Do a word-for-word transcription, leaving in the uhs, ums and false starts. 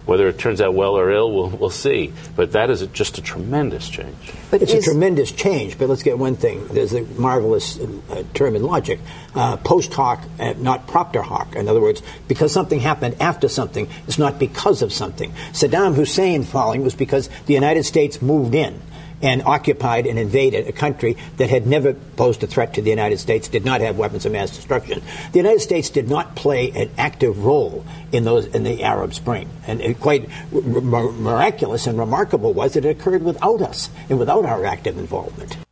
Whether it turns out well or ill, we'll, we'll see. But that is a, just a tremendous change. But it's a tremendous change. But let's get one thing. There's a marvelous uh, term in logic, uh, post hoc, uh, not propter hoc. In other words, because something happened after something, it's not because of something. Saddam Hussein falling was because the United States moved in and occupied and invaded a country that had never posed a threat to the United States, did not have weapons of mass destruction. The United States did not play an active role in those in the Arab Spring. And it quite r- miraculous and remarkable was that it occurred without us and without our active involvement.